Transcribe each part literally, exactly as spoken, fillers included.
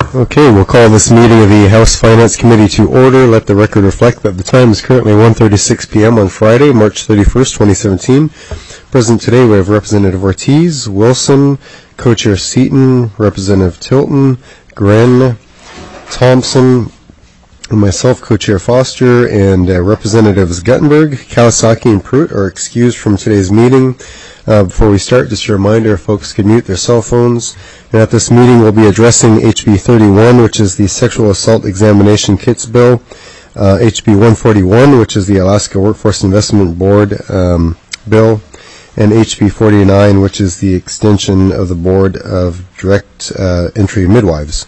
Okay, we'll call this meeting of the House Finance Committee to order. Let the record reflect that the time is currently one thirty-six p m on Friday, March thirty-first, twenty seventeen. Present today we have Representative Ortiz, Wilson, Co-Chair Seaton, Representative Tilton, Gren, Thompson, and myself, Co-Chair Foster, and uh, Representatives Guttenberg, Kawasaki, and Pruitt are excused from today's meeting. Uh, before we start, just a reminder, folks can mute their cell phones. And at this meeting, we'll be addressing H B thirty-one, which is the Sexual Assault Examination Kits Bill, uh, H B one forty-one, which is the Alaska Workforce Investment Board um, bill, and H B forty-nine, which is the extension of the Board of Direct uh, Entry Midwives.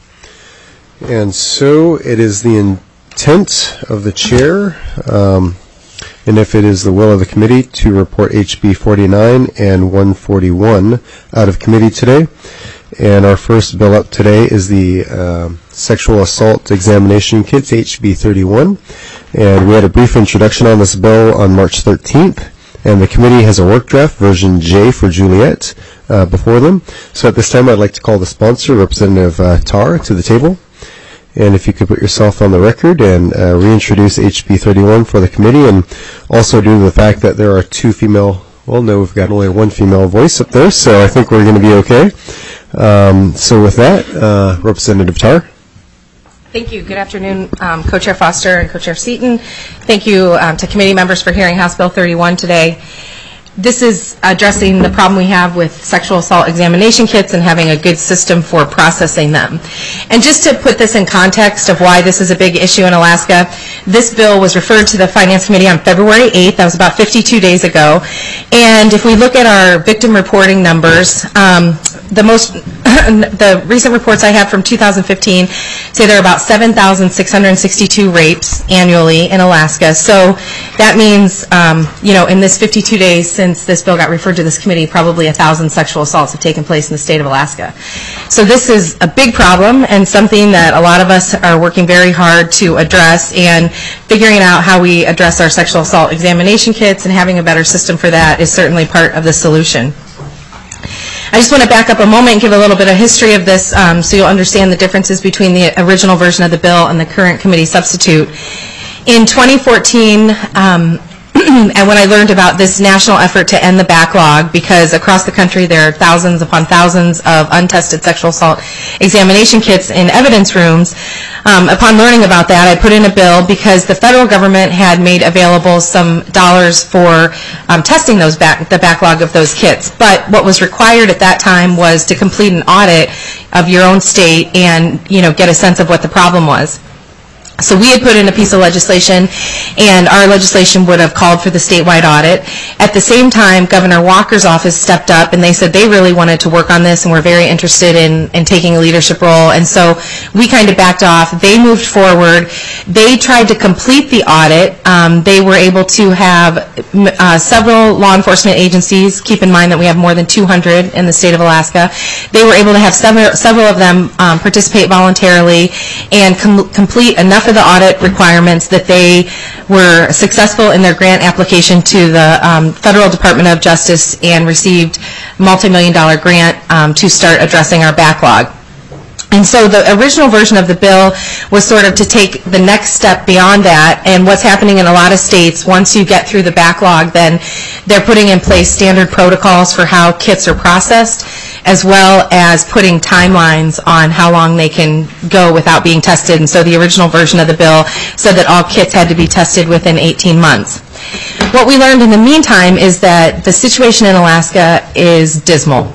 And so it is the intent of the chair, um, and if it is the will of the committee, to report H B forty-nine and one forty-one out of committee today. And our first bill up today is the uh, Sexual Assault Examination Kits, H B thirty-one. And we had a brief introduction on this bill on March thirteenth. And the committee has a work draft, version J for Juliet, uh, before them. So at this time, I'd like to call the sponsor, Representative uh, Tarr, to the table. And if you could put yourself on the record and uh, reintroduce H B thirty-one for the committee, and also due to the fact that there are two female, well, no, we've got only one female voice up there, so I think we're going to be okay. Um, so with that, uh, Representative Tarr. Thank you. Good afternoon, um, Co-Chair Foster and Co-Chair Seaton. Thank you um, to committee members for hearing House Bill thirty-one today. This is addressing the problem we have with sexual assault examination kits and having a good system for processing them. And just to put this in context of why this is a big issue in Alaska, this bill was referred to the Finance Committee on February eighth. That was about fifty-two days ago. And if we look at our victim reporting numbers, um, the most, the recent reports I have from two thousand fifteen say there are about seven thousand six hundred sixty-two rapes annually in Alaska. So that means, um, you know, in this fifty-two days since this bill got referred to this committee, probably a thousand sexual assaults have taken place in the state of Alaska. So this is a big problem and something that a lot of us are working very hard to address, and figuring out how we address our sexual assault examination kits and having a better system for that is certainly part of the solution. I just want to back up a moment and give a little bit of history of this um, so you'll understand the differences between the original version of the bill and the current committee substitute. In twenty fourteen, um, and when I learned about this national effort to end the backlog, because across the country there are thousands upon thousands of untested sexual assault examination kits in evidence rooms, um, upon learning about that, I put in a bill because the federal government had made available some dollars for um, testing those back, the backlog of those kits. But what was required at that time was to complete an audit of your own state and, you know, get a sense of what the problem was. So we had put in a piece of legislation, and our legislation would have called for the statewide audit. At the same time, Governor Walker's office stepped up, and they said they really wanted to work on this and were very interested in, in taking a leadership role. And so we kind of backed off. They moved forward. They tried to complete the audit. Um, they were able to have uh, several law enforcement agencies. Keep in mind that we have more than two hundred in the state of Alaska. They were able to have several, several of them um, participate voluntarily and com complete enough of the audit requirements that they were successful in their grant application to the um, Federal Department of Justice and received a multi-million dollar grant um, to start addressing our backlog. And so the original version of the bill was sort of to take the next step beyond that. And what's happening in a lot of states, once you get through the backlog, then they're putting in place standard protocols for how kits are processed, as well as putting timelines on how long they can go without being tested. And so the original version of the bill said that all kits had to be tested within eighteen months. What we learned in the meantime is that the situation in Alaska is dismal,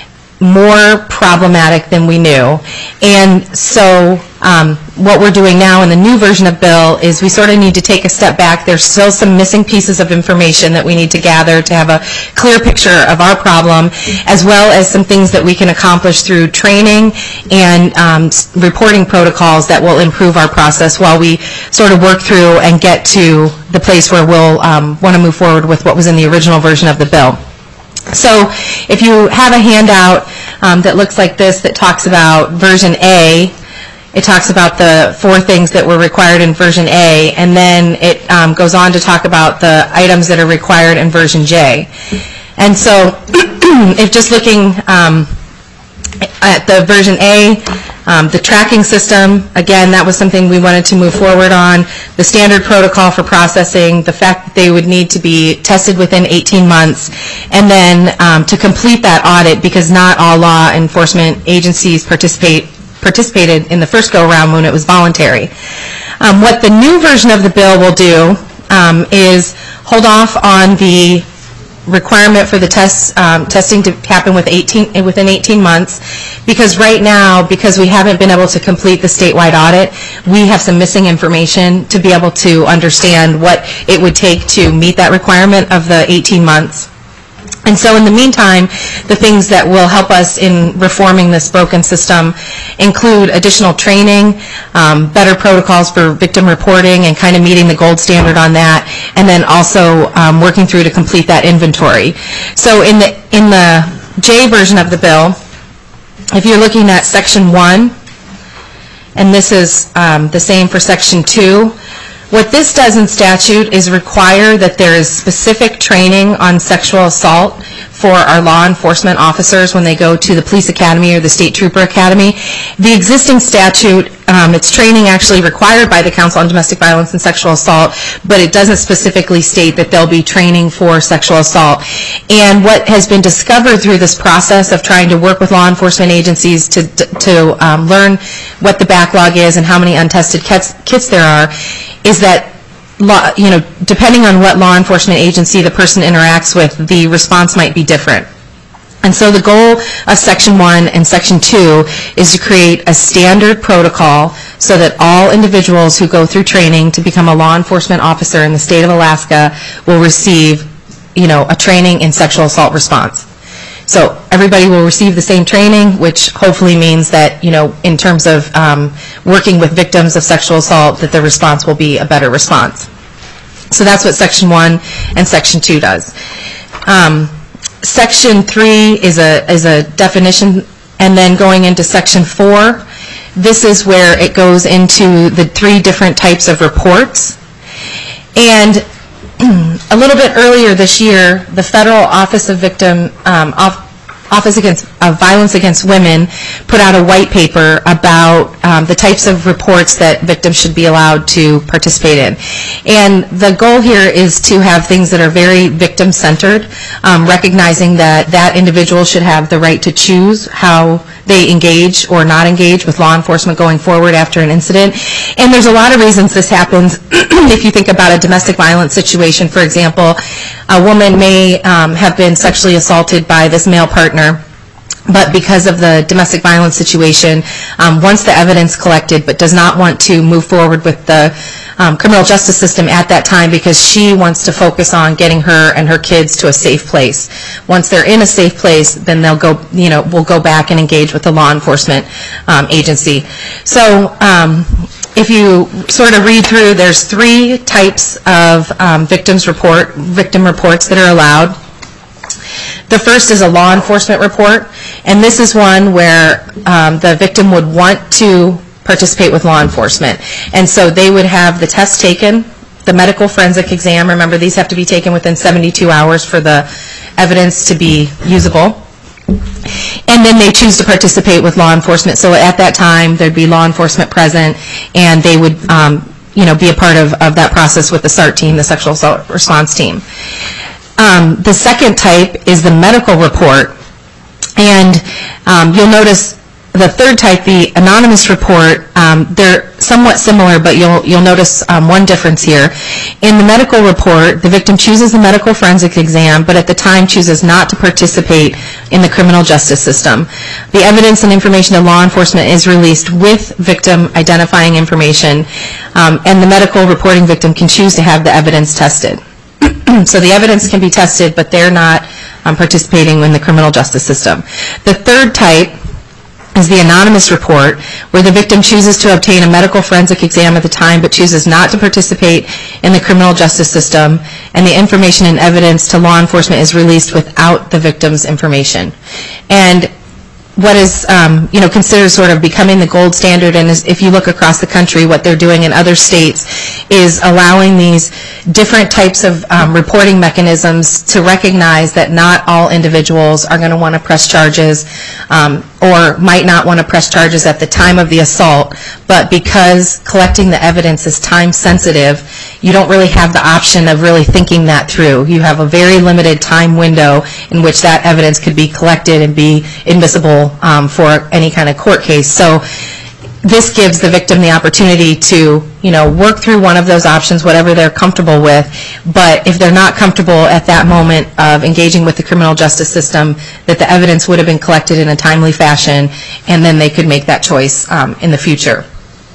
more problematic than we knew. And so um, what we're doing now in the new version of bill is we sort of need to take a step back. There's still some missing pieces of information that we need to gather to have a clear picture of our problem, as well as some things that we can accomplish through training and um, reporting protocols that will improve our process while we sort of work through and get to the place where we'll um, want to move forward with what was in the original version of the bill. So if you have a handout um, that looks like this that talks about version A, it talks about the four things that were required in version A, and then it um, goes on to talk about the items that are required in version J. And so if just looking um, at the version A, Um, the tracking system, again, that was something we wanted to move forward on. The standard protocol for processing, the fact that they would need to be tested within eighteen months, and then um, to complete that audit, because not all law enforcement agencies participate participated in the first go-around when it was voluntary. Um, what the new version of the bill will do um, is hold off on the requirement for the tests, um, testing to happen with eighteen, within eighteen months, because right now, because we haven't been able to complete the statewide audit, we have some missing information to be able to understand what it would take to meet that requirement of the eighteen months. And so in the meantime, the things that will help us in reforming this broken system include additional training, um, better protocols for victim reporting and kind of meeting the gold standard on that, and then also um, working through to complete that inventory. So in the, in the J version of the bill, if you're looking at section one, and this is um, the same for section two, what this does in statute is require that there is specific training on sexual assault for our law enforcement officers when they go to the police academy or the state trooper academy. The existing statute, um, it's training actually required by the Council on Domestic Violence and Sexual Assault, but it doesn't specifically state that there'll be training for sexual assault. And what has been discovered through this process of trying to work with law enforcement agencies to, to um, learn what the backlog is and how many untested kits, kits there are, is that, law, you know, depending on what law enforcement agency the person interacts with, the response might be different. And so the goal of Section one and Section two is to create a standard protocol so that all individuals who go through training to become a law enforcement officer in the state of Alaska will receive, you know, a training in sexual assault response. So everybody will receive the same training, which hopefully means that, you know, in terms of um, working with victims of sexual assault, that the response will be a better response. So that's what Section one and Section two does. Um, Section three is a, is a definition, and then going into Section four, this is where it goes into the three different types of reports. And a little bit earlier this year, the Federal Office of Victim um, Office Against uh, Violence Against Women put out a white paper about um, the types of reports that victims should be allowed to participate in. And the goal here is to have things that are very victim-centered, um, recognizing that that individual should have the right to choose how they engage or not engage with law enforcement going forward after an incident. And there's a lot of reasons this happens. If you think about a domestic violence situation, for example, a woman may um, have been sexually assaulted by this male partner, but because of the domestic violence situation, um, wants the evidence collected but does not want to move forward with the um, criminal justice system at that time because she wants to focus on getting her and her kids to a safe place. Once they're in a safe place, then they'll go, you know, we'll go back and engage with the law enforcement um, agency. So um, if you sort of read through, there's three types of um, victims report, victim reports that are allowed. The first is a law enforcement report, and this is one where um, the victim would want to participate with law enforcement. And so they would have the test taken, the medical forensic exam. Remember, these have to be taken within seventy-two hours for the evidence to be usable. And then they choose to participate with law enforcement. So at that time, there'd be law enforcement present, and they would um, you know, be a part of, of that process with the S A R T team, the sexual assault response team. Um, the second type is the medical report, and um, you'll notice the third type, the anonymous report, um, they're somewhat similar, but you'll you'll notice um, one difference here. In the medical report, the victim chooses the medical forensic exam, but at the time chooses not to participate in the criminal justice system. The evidence and information to law enforcement is released with victim identifying information, um, and the medical reporting victim can choose to have the evidence tested. So the evidence can be tested, but they're not um, participating in the criminal justice system. The third type is the anonymous report, where the victim chooses to obtain a medical forensic exam at the time, but chooses not to participate in the criminal justice system, and the information and evidence to law enforcement is released without the victim's information. And what is um, you know, considered sort of becoming the gold standard, and is, if you look across the country, what they're doing in other states is allowing these different types of um, reporting mechanisms to recognize that not all individuals are going to want to press charges um, or might not want to press charges at the time of the assault, but because collecting the evidence is time sensitive, you don't really have the option of really thinking that through. You have a very limited time window in which that evidence could be collected and be admissible um, for any kind of court case. So this gives the victim the opportunity to, you know, work through one of those options, whatever they're comfortable with. But if they're not comfortable at that moment of engaging with the criminal justice system, that the evidence would have been collected in a timely fashion, and then they could make that choice um, in the future.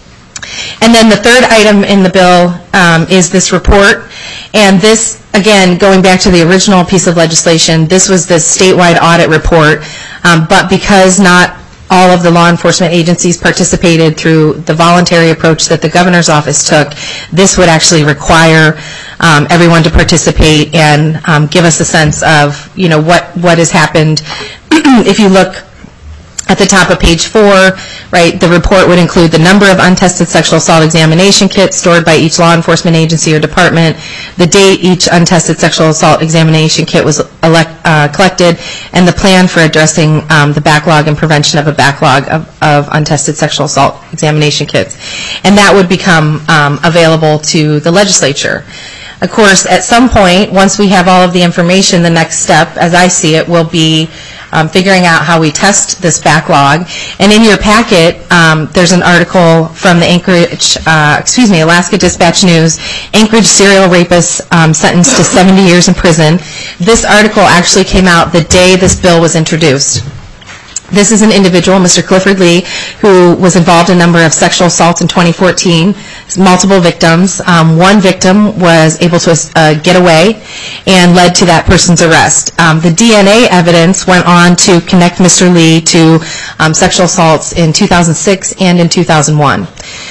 And then the third item in the bill um, is this report. And this, again, going back to the original piece of legislation, this was the statewide audit report. Um, but because not all of the law enforcement agencies participated through the voluntary approach that the governor's office took, this would actually require um, everyone to participate and um, give us a sense of, you know, what, what has happened. If you look at the top of page four, right, the report would include the number of untested sexual assault examination kits stored by each law enforcement agency or department, the date each untested sexual assault examination kit was elect, uh, collected, and the plan for addressing um, the backlog and prevention of a backlog of, of untested sexual assault examination kits. And that would become um, available to the legislature. Of course, at some point, once we have all of the information, the next step, as I see it, will be Um, figuring out how we test this backlog. And in your packet, um, there's an article from the Anchorage, uh, excuse me, Alaska Dispatch News, Anchorage serial rapist um, sentenced to seventy years in prison. This article actually came out the day this bill was introduced. This is an individual, Mister Clifford Lee, who was involved in a number of sexual assaults in twenty fourteen, multiple victims. Um, one victim was able to uh, get away and led to that person's arrest. Um, the D N A evidence went on to connect Mister Lee to um, sexual assaults in two thousand six and in two thousand one.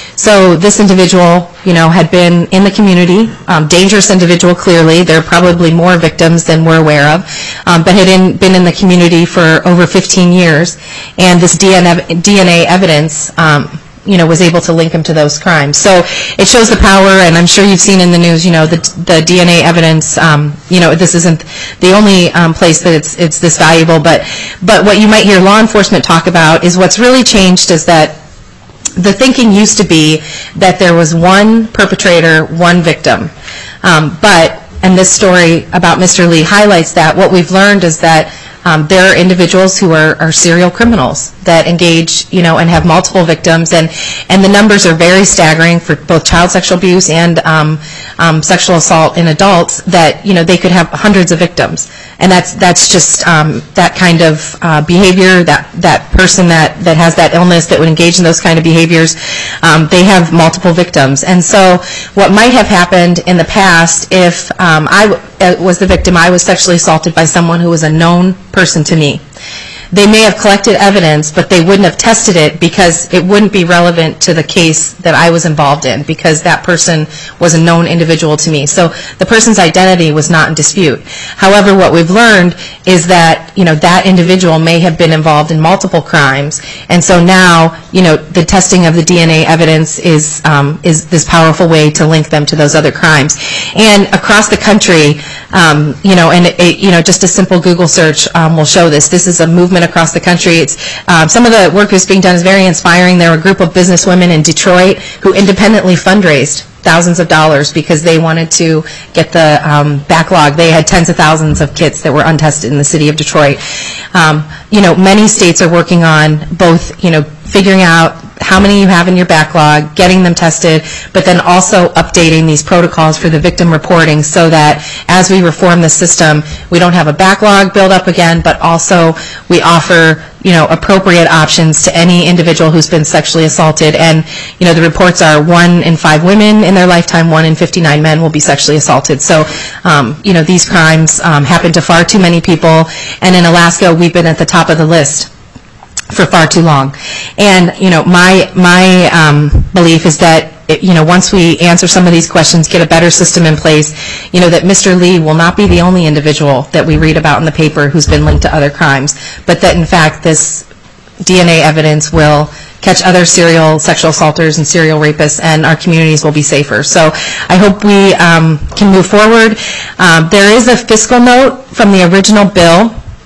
So this individual, you know, had been in the community, um, dangerous individual clearly. There are probably more victims than we're aware of, um, but had in, been in the community for over fifteen years. And this D N A evidence, um, you know, was able to link him to those crimes. So it shows the power, and I'm sure you've seen in the news, you know, the, the D N A evidence, um, you know, this isn't the only um, place that it's, it's this valuable, but, but what you might hear law enforcement talk about is what's really changed is that the thinking used to be that there was one perpetrator, one victim. Um, but, and this story about Mister Lee highlights that, what we've learned is that um, there are individuals who are, are serial criminals that engage, you know, and have multiple victims, and, and the numbers are very staggering for both child sexual abuse and um, um, sexual assault in adults, that, you know, they could have hundreds of victims. And that's that's just um, that kind of uh, behavior, that, that person that, that has that illness that would engage in those kind of behaviors, um, they have multiple victims. And so what might have happened in the past, if um, I w- was the victim, I was sexually assaulted by someone who was a known person to me. They may have collected evidence, but they wouldn't have tested it because it wouldn't be relevant to the case that I was involved in, because that person was a known individual to me. So the person's identity was not in dispute. However, what we've learned is that, you know, that individual may have been involved in multiple crimes, and so now, you know, the testing of the D N A evidence is um, is this powerful way to link them to those other crimes. And across the country, um, you know, and it, you know, just a simple Google search um, will show this. This is a movement across the country. It's um, some of the work that's being done is very inspiring. There were a group of businesswomen in Detroit who independently fundraised thousands of dollars because they wanted to get the um, backlog. They had tens of thousands of kits that were untested in the city of Detroit. Um, you know, many states are working on both, you know, figuring out how many you have in your backlog, getting them tested, but then also updating these protocols for the victim reporting so that as we reform the system, we don't have a backlog build up again, but also we offer, you know, appropriate options to any individual who's been sexually assaulted. And, you know, the reports are one in five women in their lifetime, one in fifty-nine men will be sexually assaulted. So, um, you know, these crimes um, happen to far too many people. And in Alaska, we've been at the top of the list for far too long. And, you know, my my um, belief is that, it, you know, once we answer some of these questions, get a better system in place, you know, that Mister Lee will not be the only individual that we read about in the paper who's been linked to other crimes, but that, in fact, this D N A evidence will catch other serial sexual assaulters and serial rapists, and our communities will be safer. So I hope we um, can move forward. Um, there is a fiscal note from the original bill.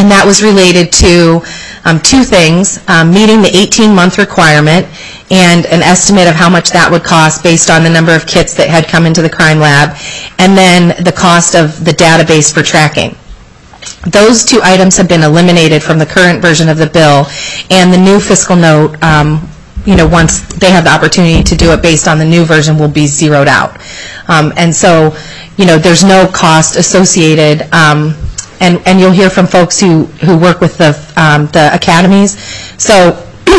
And that was related to um, two things, um, meeting the eighteen-month requirement and an estimate of how much that would cost based on the number of kits that had come into the crime lab, and then the cost of the database for tracking. Those two items have been eliminated from the current version of the bill, and the new fiscal note, um, you know, once they have the opportunity to do it based on the new version, will be zeroed out. Um, and so, you know, there's no cost associated, um, and, and you'll hear from folks who, who work with the, um, the academies. So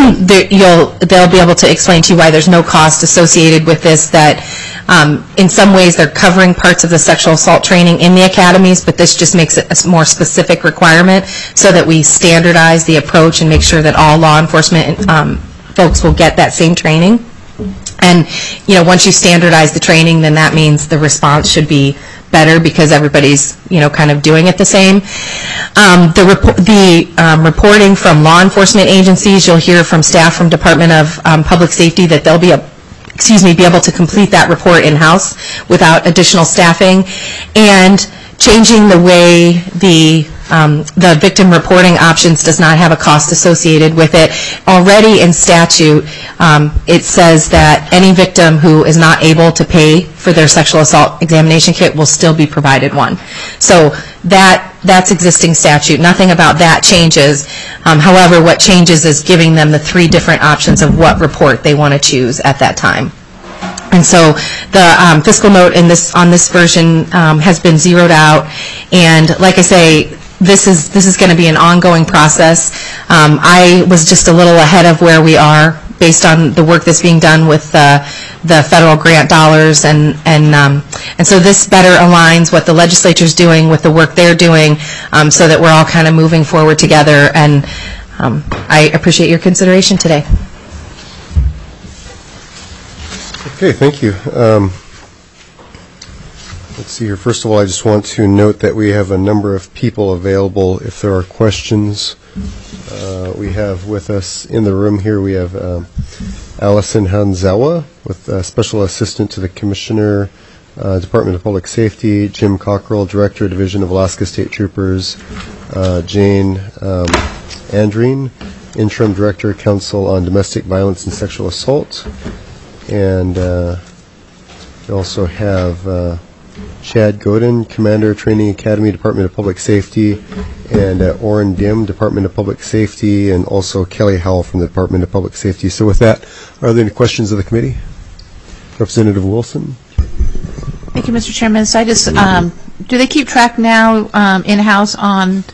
you'll, they'll be able to explain to you why there's no cost associated with this, that um, in some ways they're covering parts of the sexual assault training in the academies, but this just makes it a more specific requirement so that we standardize the approach and make sure that all law enforcement um, folks will get that same training. And, you know, once you standardize the training, then that means the response should be better because everybody's, you know, kind of doing it the same. Um, the report, the um, reporting from law enforcement agencies, you'll hear from staff from Department of um, Public Safety that they'll be a excuse me, be able to complete that report in-house without additional staffing, and changing the way the um, the victim reporting options does not have a cost associated with it. Already in statute, um, it says that any victim who is not able to pay for their sexual assault examination kit will still be provided one. So that that's existing statute. Nothing about that changes. Um, however, what changes is giving them the three different options of what report they want to choose at that time. And so the um, fiscal note in this on this version um, has been zeroed out, and like I say, this is this is going to be an ongoing process. Um, I was just a little ahead of where we are based on the work that's being done with uh, the federal grant dollars, and and um, and so this better aligns what the legislature's doing with the work they're doing, um, so that we're all kind of moving forward together. And um, I appreciate your consideration today. Okay, thank you. Um, let's see here. First of all, I just want to note that we have a number of people available if there are questions. Uh, we have with us in the room here, we have um, Allison Hanzawa, with uh, Special Assistant to the Commissioner, uh, Department of Public Safety, Jim Cockrell, Director, Division of Alaska State Troopers, uh, Jane um, Andreen, Interim Director, Council on Domestic Violence and Sexual Assault. And uh, we also have uh, Chad Godin, Commander, Training Academy, Department of Public Safety, and uh, Orrin Dim, Department of Public Safety, and also Kelly Howell from the Department of Public Safety. So with that, are there any questions of the committee? Representative Wilson. Thank you, Mister Chairman. So I just, um, do they keep track now um, in-house on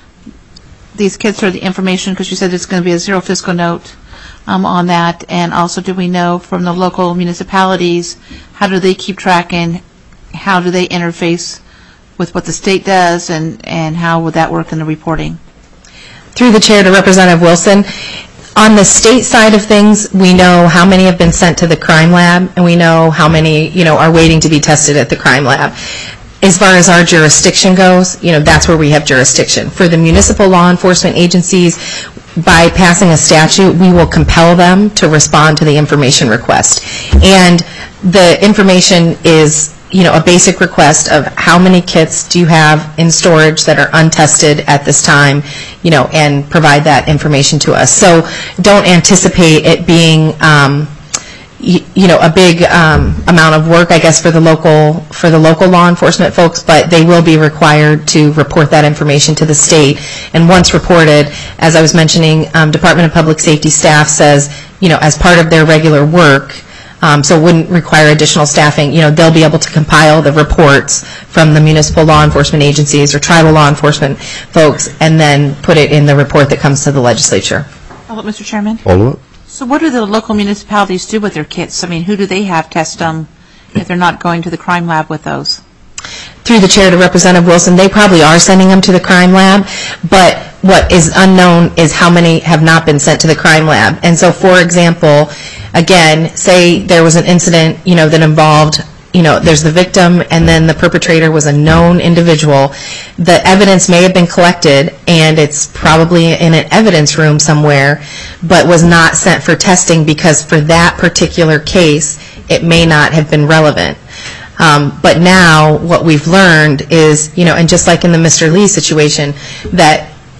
these kits or the information? Because you said it's going to be a zero fiscal note. Um, on that, and also do we know from the local municipalities, how do they keep track and how do they interface with what the state does, and, and how would that work in the reporting? Through the chair to Representative Wilson, on the state side of things, we know how many have been sent to the crime lab, and we know how many, you know, are waiting to be tested at the crime lab. As far as our jurisdiction goes, you know, that's where we have jurisdiction. For the municipal law enforcement agencies, by passing a statute, we will compel them to respond to the information request. And the information is, you know, a basic request of how many kits do you have in storage that are untested at this time, you know, and provide that information to us. So don't anticipate it being, um, you, you know, a big um, amount of work, I guess, for the local for the local law enforcement folks, but they will be required to report that information to the state. And once reported, as I was mentioning, um, Department of Public Safety staff says, you know, as part of their regular work, um, so it wouldn't require additional staffing, you know, they'll be able to compile the reports from the municipal law enforcement agencies or tribal law enforcement folks and then put it in the report that comes to the legislature. Follow up, Mister Chairman. Follow up. So what do the local municipalities do with their kits? I mean, who do they have test them if they're not going to the crime lab with those? Through the chair to Representative Wilson, they probably are sending them to the crime lab, but what is unknown is how many have not been sent to the crime lab. And so, for example, again, say there was an incident, you know, that involved, you know, there's the victim and then the perpetrator was a known individual. The evidence may have been collected and it's probably in an evidence room somewhere, but was not sent for testing because for that particular case, it may not have been relevant. Um, but now what we've learned is, you know, and just like in the Mister Lee situation, that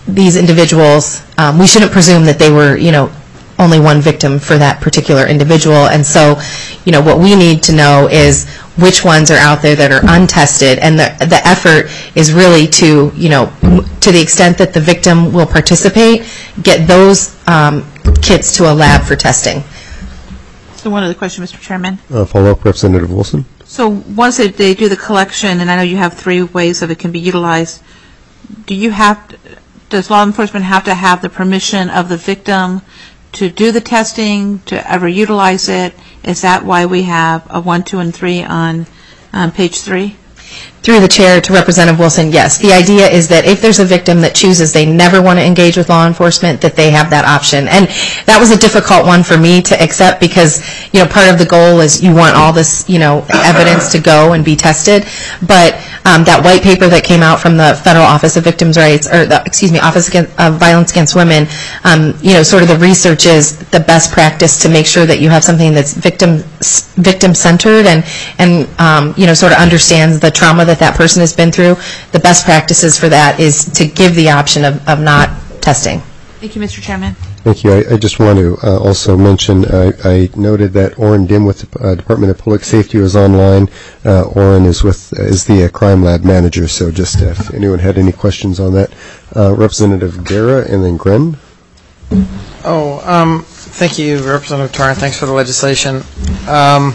these individuals, um, we shouldn't presume that they were, you know, only one victim for that particular individual. And so, you know, what we need to know is which ones are out there that are untested, and the the effort is really to, you know, to the extent that the victim will participate, get those um, kits to a lab for testing. So one other question, Mister Chairman. Uh, follow-up, Representative Wilson. So once they, they do the collection, and I know you have three ways that it can be utilized, do you have, to, does law enforcement have to have the permission of the victim to do the testing, to ever utilize it? Is that why we have a one, two, and three on um, page three? Through the chair to Representative Wilson, yes. The idea is that if there's a victim that chooses they never want to engage with law enforcement, that they have that option. And that was a difficult one for me to accept because, you know, part of the goal is you want all this, you know, evidence to go and be tested. But um, that white paper that came out from the Federal Office of Victims' Rights, or the, excuse me, Office of Violence Against Women, um, you know, sort of the research is the best practice to make sure that you have something that's victim victim-centered and, and um, you know, sort of understands the trauma that that person has been through. The best practices for that is to give the option of, of not testing. Thank you, Mister Chairman. Thank you. I, I just want to uh, also mention, uh, I noted that Orrin Dim with the uh, Department of Public Safety was online. Uh, Orrin is with uh, is the uh, crime lab manager, so just uh, if anyone had any questions on that. Uh, Representative Guerra and then Gren. Oh, um, thank you, Representative Tarr. Thanks for the legislation. Um,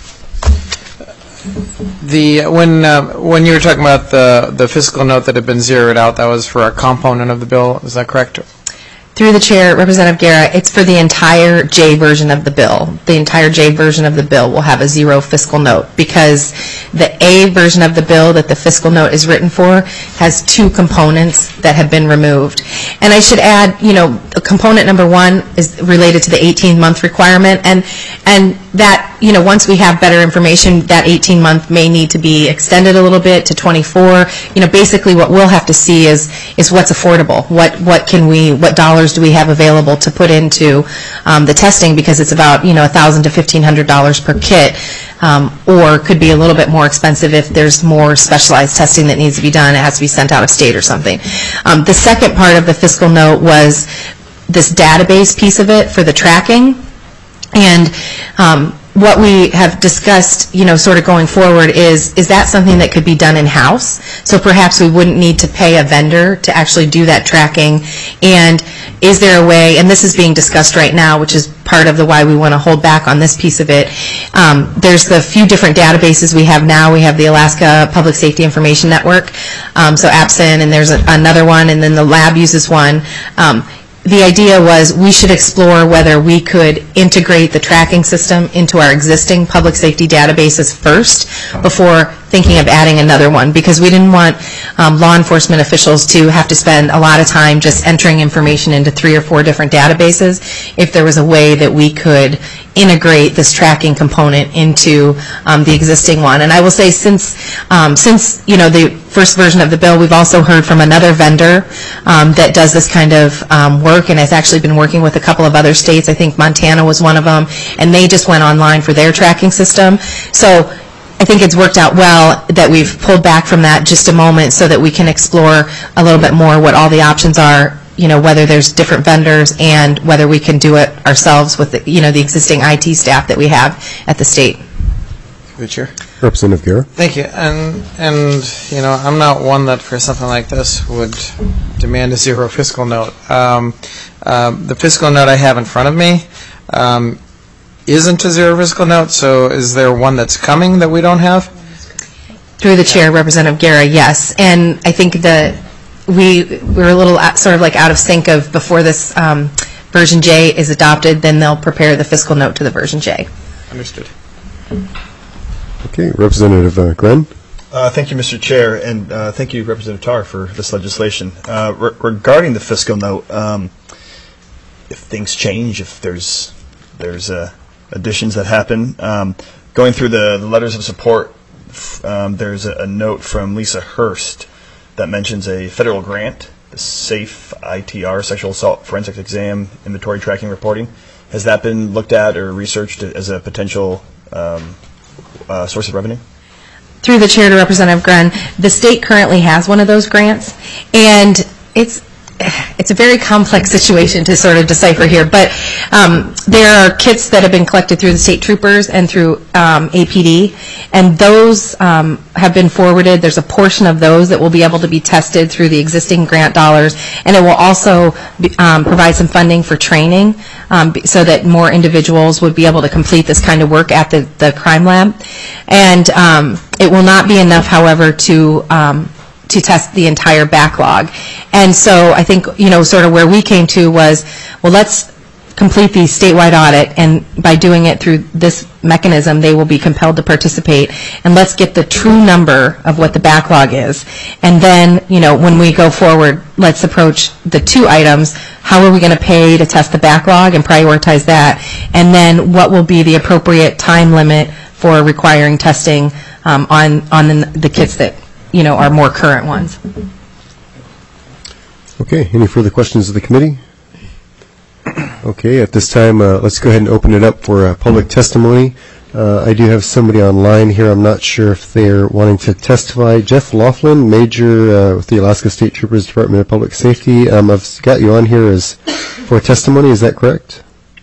The when uh, when you were talking about the the fiscal note that had been zeroed out, that was for a component of the bill. Is that correct? Through the chair, Representative Guerra, it's for the entire J version of the bill. The entire J version of the bill will have a zero fiscal note because the A version of the bill that the fiscal note is written for has two components that have been removed. And I should add, you know, component number one is related to the eighteen-month requirement, and and that, you know, once we have better information, that eighteen-month may need to be extended a little bit to twenty-four. You know, basically what we'll have to see is is what's affordable. What what can we, what dollars do we have available to put into um, the testing, because it's about, you know, one thousand to fifteen hundred dollars per kit, um, or could be a little bit more expensive if there's more specialized testing that needs to be done. It has to be sent out of state or something. Um, the second part of the fiscal note was this database piece of it for the tracking. And um, what we have discussed, you know, sort of going forward is, is that something that could be done in-house? So perhaps we wouldn't need to pay a vendor to actually do that tracking. And is there a way, and this is being discussed right now, which is part of the why we want to hold back on this piece of it. Um, there's the few different databases we have now. We have the Alaska Public Safety Information Network, um, so APSIN, and there's a, another one, and then the lab uses one. Um, The idea was we should explore whether we could integrate the tracking system into our existing public safety databases first before thinking of adding another one, because we didn't want um, law enforcement officials to have to spend a lot of time just entering information into three or four different databases. If there was a way that we could integrate this tracking component into um, the existing one. And I will say, since um, since you know the first version of the bill, we've also heard from another vendor um, that does this kind of um, work, and has actually been working with a couple of other states. I think Montana was one of them, and they just went online for their tracking system. So I think it's worked out well that we've pulled back from that just a moment so that we can explore a little bit more what all the options are, you know, whether there's different vendors and whether we can do it ourselves with the, you know, the existing I T staff that we have at the state. Good Chair. Representative Guerra. Thank you. And, and you know, I'm not one that for something like this would demand a zero fiscal note. Um, um, the fiscal note I have in front of me um, isn't a zero fiscal note, so is there one that's coming that we don't have? Through the chair, Representative Guerra, yes. And I think that we we're a little out, sort of like out of sync of before this um, version J is adopted, then they'll prepare the fiscal note to the version J. Understood. Okay, Representative uh, Gren. Uh, thank you, Mister Chair, and uh, thank you, Representative Tarr, for this legislation. Uh, re regarding the fiscal note, um, if things change, if there's there's uh, additions that happen, um, going through the, the letters of support, um, there's a, a note from Lisa Hurst that mentions a federal grant, the SAFE I T R, Sexual Assault Forensic Exam Inventory Tracking Reporting. Has that been looked at or researched as a potential um, uh, source of revenue? Through the chair to Representative Gren, the state currently has one of those grants, and it's it's a very complex situation to sort of decipher here, but um, there are kits that have been collected through the state troopers and through um, A P D, and those um, have been forwarded. There's a portion of those that will be able to be tested through the existing grant dollars, and it will also be, um, provide some funding for training um, so that more individuals would be able to complete this kind of work at the, the crime lab. And um, it will not be enough, however, to um, to test the entire backlog. And so I think, you know, sort of where we came to was, well, let's complete the statewide audit, and by doing it through this mechanism, they will be compelled to participate, and let's get the true number of what the backlog is. And then, you know, when we go forward, let's approach the two items. How are we going to pay to test the backlog and prioritize that? And then what will be the appropriate time limit for requiring testing um, on, on the, the kits that, you know, are more current ones. Okay, any further questions of the committee? Okay, at this time, uh, let's go ahead and open it up for uh, public testimony. Uh, I do have somebody online here. I'm not sure if they're wanting to testify. Jeff Laughlin, Major uh, with the Alaska State Troopers Department of Public Safety. Um, I've got you on here as for testimony. Is that correct?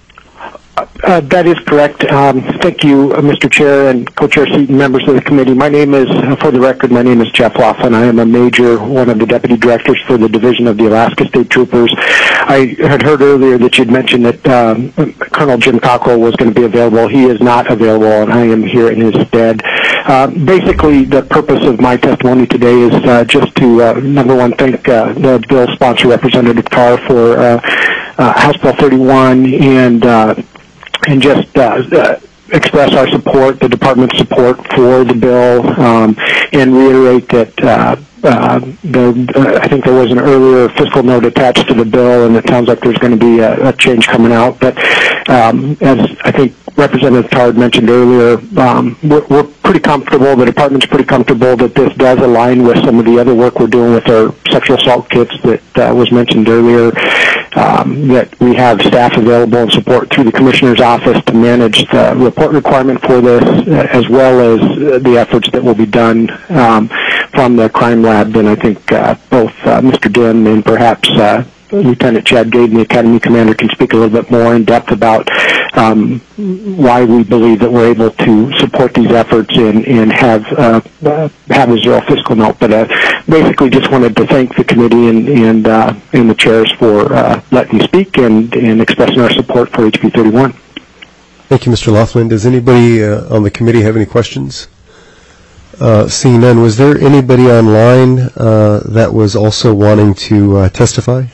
Uh, that is correct. Um, thank you, uh, Mister Chair and Co-Chair Seaton, members of the committee. My name is, uh, for the record, my name is Jeff Laughlin. I am a major, one of the deputy directors for the Division of the Alaska State Troopers. I had heard earlier that you'd mentioned that um, Colonel Jim Cockrell was going to be available. He is not available, and I am here in his stead. Uh, basically, the purpose of my testimony today is uh, just to, uh, number one, thank uh, the bill sponsor, Representative Tarr, for uh, uh, House Bill thirty-one, and uh, and just uh, uh, express our support, the department's support for the bill, um, and reiterate that uh, uh, the, uh, I think there was an earlier fiscal note attached to the bill, and it sounds like there's going to be a, a change coming out. But um, as I think Representative Tard mentioned earlier, um, we're, we're pretty comfortable, the department's pretty comfortable that this does align with some of the other work we're doing with our sexual assault kits that uh, was mentioned earlier, um, that we have staff available and support through the Commissioner's office to manage the report requirement for this, uh, as well as uh, the efforts that will be done um, from the crime lab. And I think uh, both uh, Mister Dinh and perhaps uh, Lieutenant Chad Gaden, the Academy Commander, can speak a little bit more in depth about um, why we believe that we're able to support these efforts and, and have uh, uh, have a zero fiscal note. But uh, basically just wanted to thank the committee and and, uh, and the chairs for uh, letting me speak and, and expressing our support for H B thirty-one. Thank you, Mister Laughlin. Does anybody uh, on the committee have any questions? Uh, seeing none, was there anybody online uh, that was also wanting to uh, testify?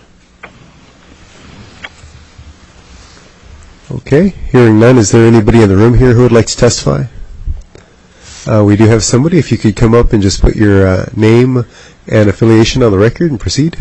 Okay, hearing none, is there anybody in the room here who would like to testify? Uh, we do have somebody. If you could come up and just put your uh, name and affiliation on the record and proceed.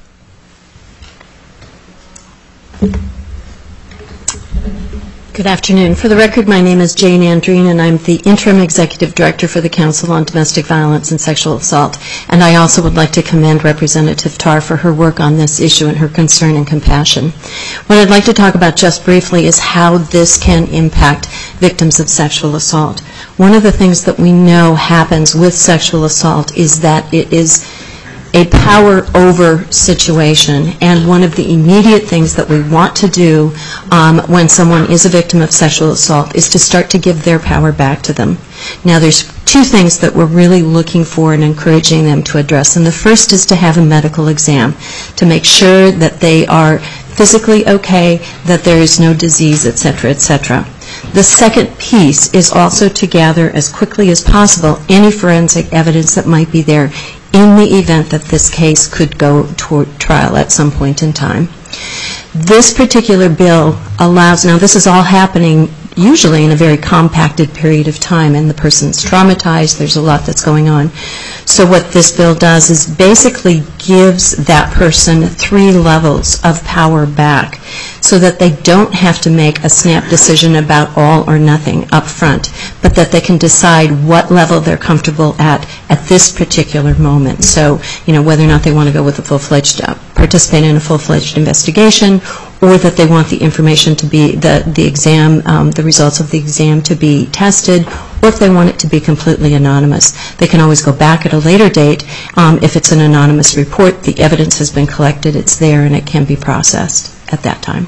Good afternoon. For the record, my name is Jane Andreen, and I'm the Interim Executive Director for the Council on Domestic Violence and Sexual Assault. And I also would like to commend Representative Tarr for her work on this issue and her concern and compassion. What I'd like to talk about just briefly is how this can impact victims of sexual assault. One of the things that we know happens with sexual assault is that it is a power over situation, and one of the immediate things that we want to do um, when someone is a victim of sexual assault is to start to give their power back to them. Now there's two things that we're really looking for and encouraging them to address, and the first is to have a medical exam to make sure that they are physically okay, that there is no disease, et cetera, et cetera. The second piece is also to gather as quickly as possible any forensic evidence that might be there in the event that this case could go toward trial at some point in time. This particular bill allows, now this is all happening usually in a very compacted period of time, and the person's traumatized, there's a lot that's going on. So what this bill does is basically gives that person three levels of power back so that they don't have to make a snap decision about all or nothing up front, but that they can decide what level they're comfortable at at this particular moment. So, you know, whether or not they want to go with a full-fledged, uh, participate in a full-fledged investigation, or that they want the information to be, the, the exam, um, the results of the exam to be tested, or if they want it to be completely anonymous. They can always go back at a later date. Um, if it's an anonymous report, the evidence has been collected, it's there, and it can be processed at that time.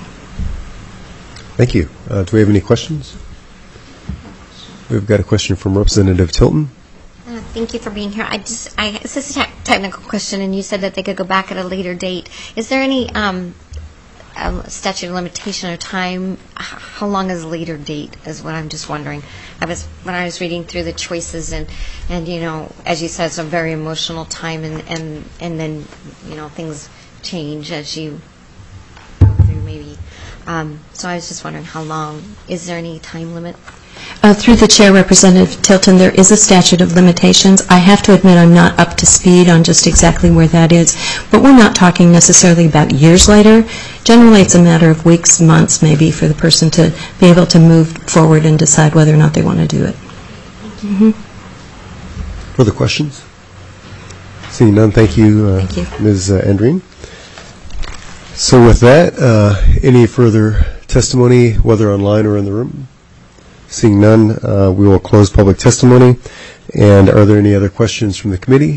Thank you. Uh, do we have any questions? We've got a question from Representative Tilton. Uh, thank you for being here. I just, I, this is a te- technical question, and you said that they could go back at a later date. Is there any um, um, statute of limitation or time? H- how long is a later date? Is what I'm just wondering. I was when I was reading through the choices, and, and you know, as you said, it's a very emotional time, and, and, and then you know things change as you go through maybe. Um, so I was just wondering how long. Is there any time limit? Uh, through the chair, Representative Tilton, there is a statute of limitations. I have to admit I'm not up to speed on just exactly where that is, but we're not talking necessarily about years later. Generally, it's a matter of weeks, months, maybe, for the person to be able to move forward and decide whether or not they want to do it. Mm-hmm. Further questions? Seeing none, thank you, uh, Thank you. Miz Uh, Andreen. So with that, uh, any further testimony, whether online or in the room? Seeing none, uh, we will close public testimony. And are there any other questions from the committee?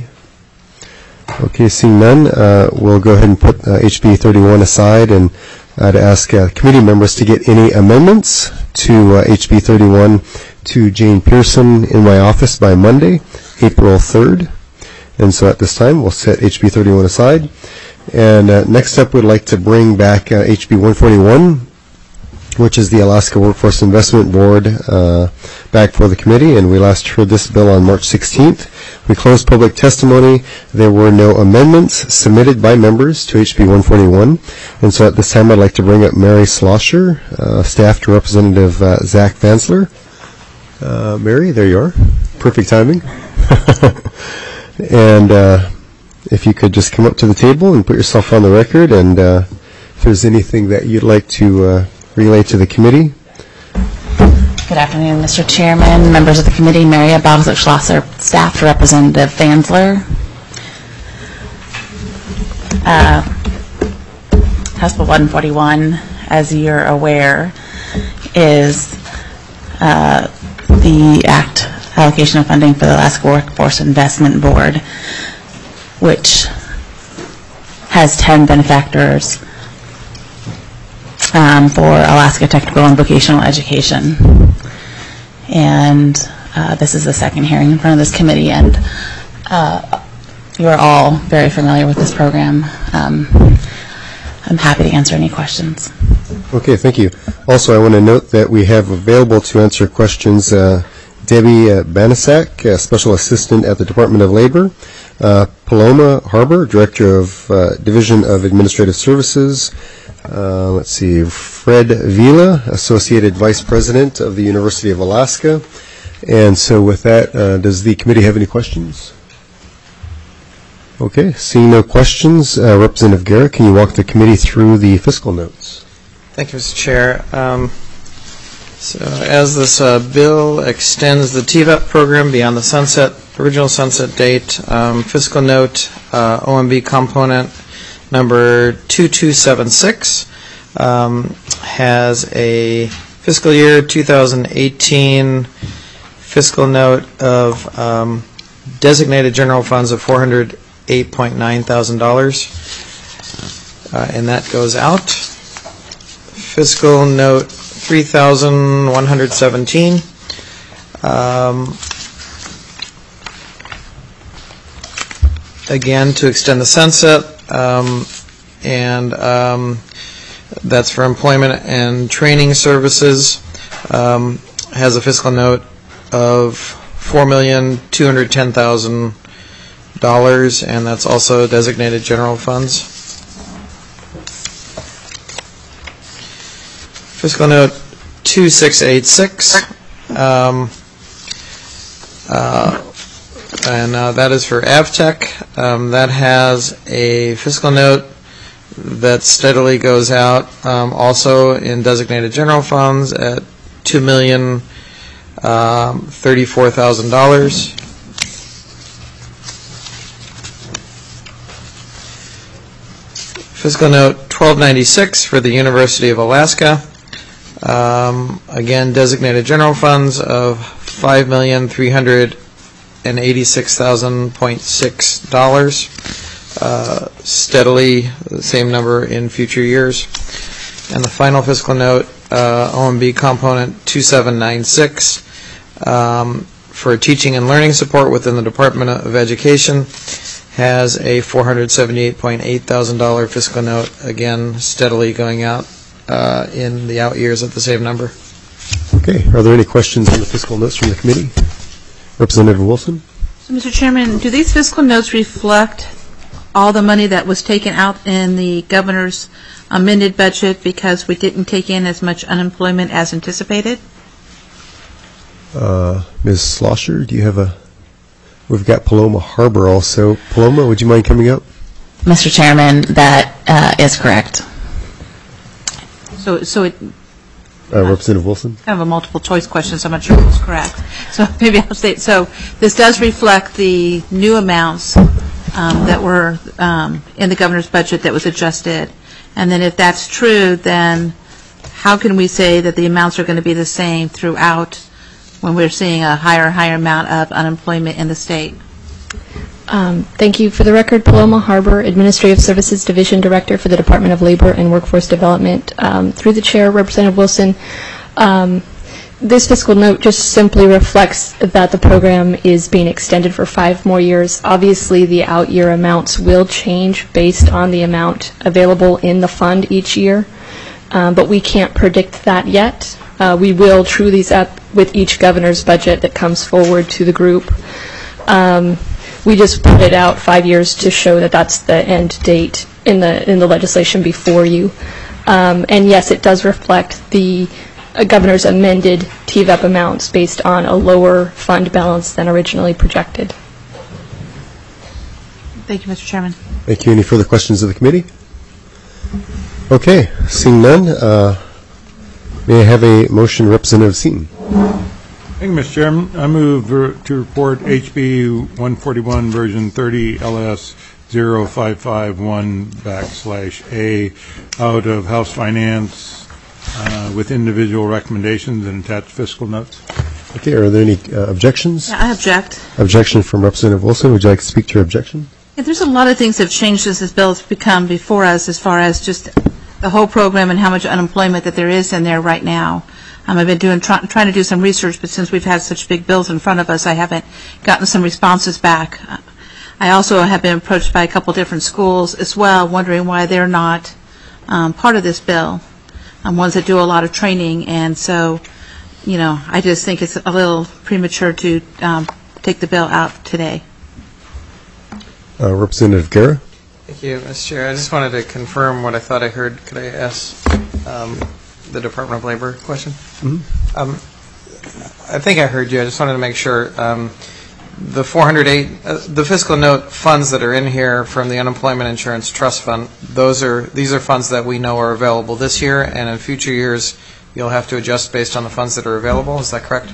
Okay, seeing none, uh, we'll go ahead and put uh, H B thirty-one aside and uh, to ask uh, committee members to get any amendments to uh, H B thirty-one to Jane Pearson in my office by Monday, April third. And so at this time, we'll set H B thirty-one aside. And uh, next up, we'd like to bring back uh, H B one forty-one, which is the Alaska Workforce Investment Board, uh, back for the committee. And we last heard this bill on March sixteenth. We closed public testimony. There were no amendments submitted by members to H B one forty-one. And so at this time, I'd like to bring up Mary Slosher, uh, staff to Representative uh, Zach Vansler. Uh, Mary, there you are. Perfect timing. And uh, if you could just come up to the table and put yourself on the record, and uh, if there's anything that you'd like to uh, relay to the committee. Good afternoon, Mister Chairman, members of the committee. Mary Bowser-Schlosser, staff to Representative Vansler. Uh, House Bill one forty-one, as you're aware, is uh, the act allocation of funding for the Alaska Workforce Investment Board, which has ten benefactors um, for Alaska technical and vocational education. And uh, this is the second hearing in front of this committee, and uh, you are all very familiar with this program. Um, I'm happy to answer any questions. Okay, thank you. Also, I want to note that we have available to answer questions uh, Debbie uh, Banasak, uh, Special Assistant at the Department of Labor, uh, Paloma Harbor, Director of uh, Division of Administrative Services, uh, let's see, Fred Vila, Associated Vice President of the University of Alaska. And so with that, uh, does the committee have any questions? Okay, seeing no questions, uh, Representative Garrett, can you walk the committee through the fiscal notes? Thank you, Mister Chair. Um, so as this uh, bill extends the T V E P program beyond the sunset, original sunset date, um, fiscal note uh, O M B component number two two seven six um, has a fiscal year two thousand eighteen fiscal note of um, designated general funds of four hundred eight point nine thousand dollars, uh, and that goes out. Fiscal note three thousand one hundred seventeen. Um, again, to extend the sunset, um, and um, that's for employment and training services, um, has a fiscal note of four million two hundred ten thousand dollars, and that's also designated general funds. Fiscal note two six eight six, um, uh, and uh, that is for AvTech. Um, that has a fiscal note that steadily goes out, um, also in designated general funds at two million thirty-four thousand dollars. Fiscal note twelve ninety-six for the University of Alaska. Um, again, designated general funds of five million three hundred eighty-six thousand point six dollars, uh, steadily the same number in future years. And the final fiscal note, uh, O M B component two seven nine six, um, for teaching and learning support within the Department of Education, has a four hundred seventy-eight point eight thousand dollars fiscal note, again steadily going out uh, in the out years at the same number. Okay. Are there any questions on the fiscal notes from the committee? Representative Wilson? So, Mister Chairman, do these fiscal notes reflect all the money that was taken out in the governor's amended budget because we didn't take in as much unemployment as anticipated? Uh, Miz Slosher, do you have a... We've got Paloma Harbor also. Paloma, would you mind coming up? Mister Chairman, that uh, is correct. So, so it... Uh, Representative Wilson? I have a multiple choice question, so I'm not sure if it's correct. So maybe I'll state, so this does reflect the new amounts um, that were um, in the governor's budget that was adjusted. And then if that's true, then how can we say that the amounts are going to be the same throughout when we're seeing a higher, higher amount of unemployment in the state? Um, thank you. For the record, Paloma Harbor, Administrative Services Division Director for the Department of Labor and Workforce Development. Um, through the Chair, Representative Wilson, um, this fiscal note just simply reflects that the program is being extended for five more years. Obviously, the out-year amounts will change based on the amount available in the fund each year, um, but we can't predict that yet. Uh, we will true these up with each governor's budget that comes forward to the group. Um, We just put it out five years to show that that's the end date in the in the legislation before you. Um, and yes, it does reflect the uh, governor's amended T V E P amounts based on a lower fund balance than originally projected. Thank you, Mister Chairman. Thank you. Any further questions of the committee? Okay. Seeing none, uh, may I have a motion, Representative Seaton? Thank you, Mister Chairman. I move ver- to report H B one forty-one version thirty L S zero five five one backslash A out of House Finance uh, with individual recommendations and attached fiscal notes. Okay. Are there any uh, objections? Yeah, I object. Objection from Representative Wilson. Would you like to speak to your objection? Yeah, there's a lot of things that have changed since this bill has become before us as far as just the whole program and how much unemployment that there is in there right now. Um, I've been doing try, trying to do some research, but since we've had such big bills in front of us, I haven't gotten some responses back. Uh, I also have been approached by a couple different schools as well, wondering why they're not um, part of this bill, um, ones that do a lot of training. And so, you know, I just think it's a little premature to um, take the bill out today. Uh, Representative Guerra? Thank you, Mister Chair. I just wanted to confirm what I thought I heard. Could I ask um, the Department of Labor question? Mm-hmm. um, I think I heard you. I just wanted to make sure. Um, the four hundred eight, uh, the fiscal note funds that are in here from the Unemployment Insurance Trust Fund, those are these are funds that we know are available this year, and in future years you'll have to adjust based on the funds that are available. Is that correct?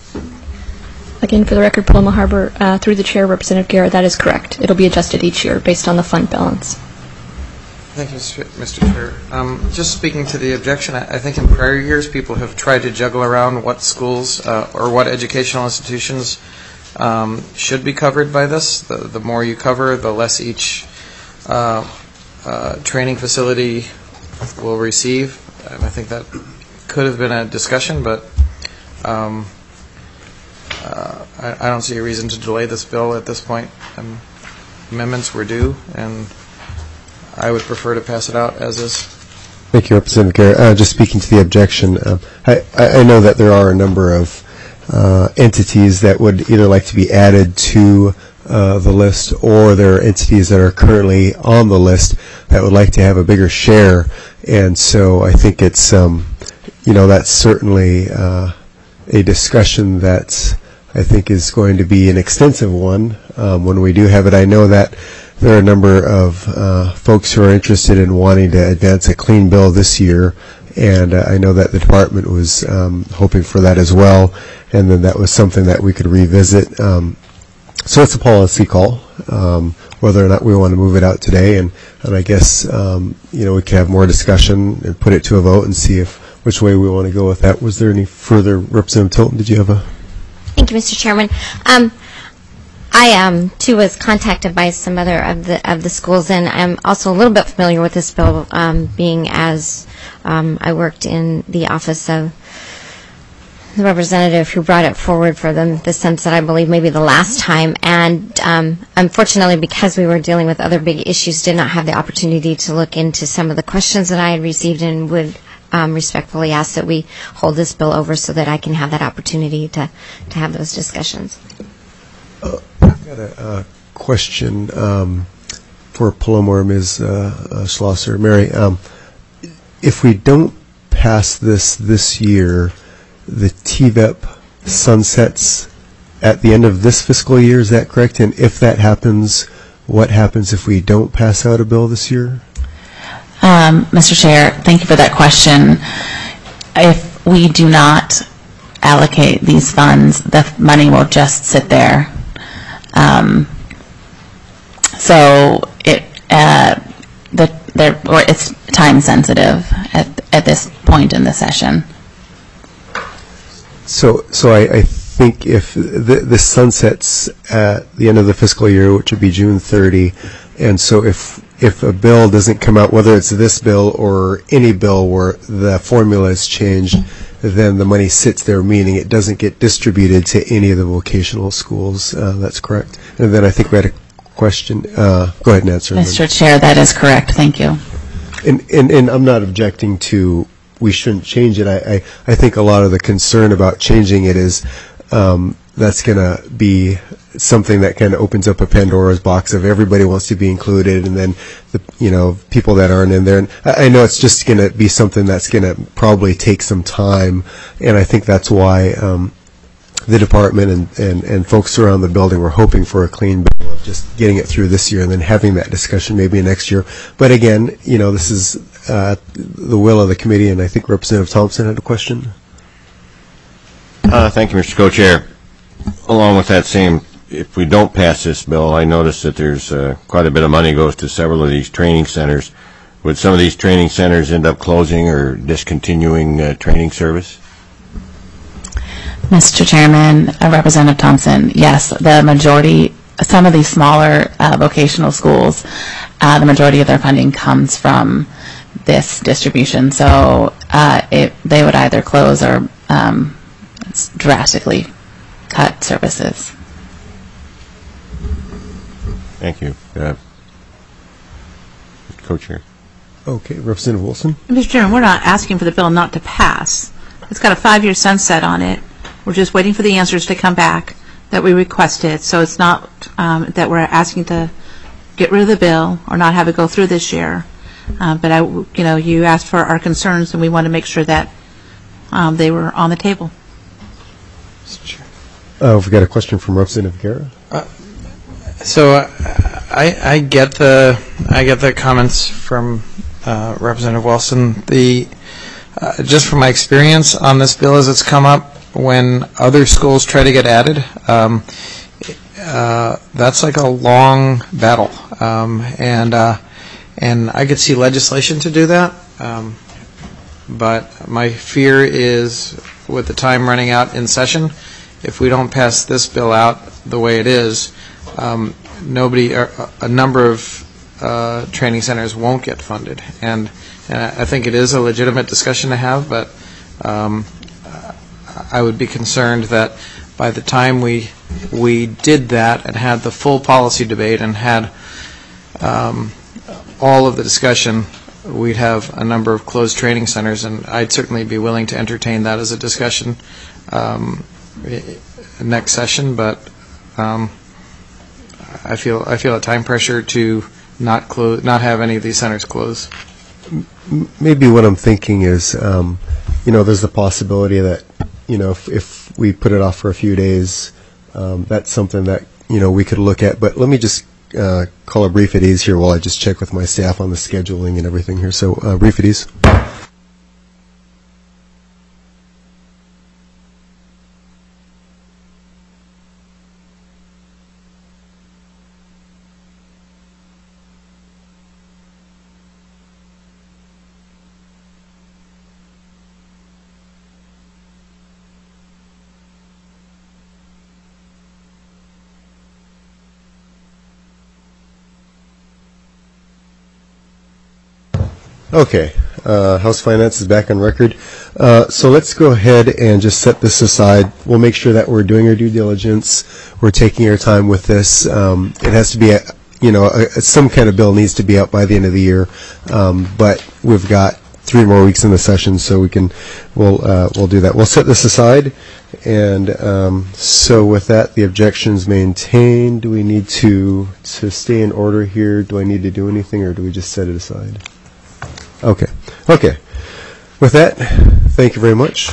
Again, for the record, Paloma Harbor, uh, through the Chair, Representative Guerra, that is correct. It'll be adjusted each year based on the fund balance. Thank you, Mister Chair. Um, just speaking to the objection, I, I think in prior years people have tried to juggle around what schools uh, or what educational institutions um, should be covered by this. The, the more you cover, the less each uh, uh, training facility will receive. And I think that could have been a discussion, but um, uh, I, I don't see a reason to delay this bill at this point. Um, amendments were due, and I would prefer to pass it out as is. Thank you, Representative Guerra. Uh, just speaking to the objection, uh, I, I know that there are a number of uh, entities that would either like to be added to uh, the list, or there are entities that are currently on the list that would like to have a bigger share. And so I think it's, um, you know, that's certainly uh, a discussion that I think is going to be an extensive one um, when we do have it. I know that there are a number of uh, folks who are interested in wanting to advance a clean bill this year, and uh, I know that the department was um, hoping for that as well, and then that was something that we could revisit. Um, so it's a policy call, um, whether or not we want to move it out today, and, and I guess um, you know, we could have more discussion and put it to a vote and see if which way we want to go with that. Was there any further? Representative Tilton, did you have a? Thank you, Mister Chairman. Um, I um, too was contacted by some other of the of the schools, and I'm also a little bit familiar with this bill, um, being as um, I worked in the office of the representative who brought it forward for them, the sunset, I believe, maybe the last time. And um, unfortunately, because we were dealing with other big issues, did not have the opportunity to look into some of the questions that I had received, and would um, respectfully ask that we hold this bill over so that I can have that opportunity to, to have those discussions. Uh, I've got a uh, question um, for Paloma or Miz Uh, uh, Schlosser. Mary, um, if we don't pass this this year, the T V E P sunsets at the end of this fiscal year, is that correct? And if that happens, what happens if we don't pass out a bill this year? Um, Mister Chair, thank you for that question. If we do not allocate these funds, the money will just sit there. Um, so it uh, the, the, or it's time sensitive at, at this point in the session. So, so I, I think if the, the sunsets at the end of the fiscal year, which would be June thirtieth, and so if if a bill doesn't come out, whether it's this bill or any bill where the formula is changed, then the money sits there, meaning it doesn't get distributed to any of the vocational schools. Uh, that's correct. And then I think we had a question. Uh, go ahead and answer. Mister Chair, that is correct. Thank you. And, and, and I'm not objecting to we shouldn't change it. I, I, I think a lot of the concern about changing it is um, that's going to be something that kind of opens up a Pandora's box of everybody wants to be included, and then the you know people that aren't in there. And I, I know it's just going to be something that's going to probably take some time, and I think that's why um, the department and, and, and folks around the building were hoping for a clean bill of just getting it through this year and then having that discussion maybe next year. But again, you know, this is uh, the will of the committee, and I think Representative Thompson had a question. Uh, thank you, Mister Co-Chair. Along with that same, if we don't pass this bill, I noticed that there's uh, quite a bit of money goes to several of these training centers. Would some of these training centers end up closing or discontinuing uh, training service? Mister Chairman, uh, Representative Thompson, yes, the majority, some of these smaller uh, vocational schools, uh, the majority of their funding comes from this distribution. So uh, it, they would either close or um, drastically cut services. Thank you. Uh, Mister Co-Chair. Okay, Representative Wilson. Mister Chairman, we're not asking for the bill not to pass. It's got a five-year sunset on it. We're just waiting for the answers to come back that we requested. So it's not um, that we're asking to get rid of the bill or not have it go through this year. Uh, but I, you know, you asked for our concerns, and we want to make sure that um, they were on the table. Uh, we've got a question from Representative Guerra. Uh, so uh, I, I get the I get the comments from uh, Representative Wilson. The uh, just from my experience on this bill as it's come up, when other schools try to get added, um, uh, that's like a long battle, um, and uh, and I could see legislation to do that. Um, but my fear is, with the time running out in session, if we don't pass this bill out the way it is, um, nobody, or a number of uh, training centers won't get funded, and, and I think it is a legitimate discussion to have, but. Um, I would be concerned that by the time we we did that and had the full policy debate and had um, all of the discussion, we'd have a number of closed training centers, and I'd certainly be willing to entertain that as a discussion um, next session. But um, I feel I feel a time pressure to not close, not have any of these centers close. Maybe what I'm thinking is, um, you know, there's the possibility that. You know, if, if we put it off for a few days, um, that's something that, you know, we could look at. But let me just uh, call a brief at ease here while I just check with my staff on the scheduling and everything here. So, uh, brief at ease. Okay, uh, House Finance is back on record. Uh, so let's go ahead and just set this aside. We'll make sure that we're doing our due diligence. We're taking our time with this. Um, it has to be, a, you know, a, some kind of bill needs to be out by the end of the year. Um, but we've got three more weeks in the session, so we can, we'll, uh, we'll do that. We'll set this aside. And um, so with that, the objection's maintained. Do we need to, to stay in order here? Do I need to do anything, or do we just set it aside? Okay. Okay. With that, thank you very much.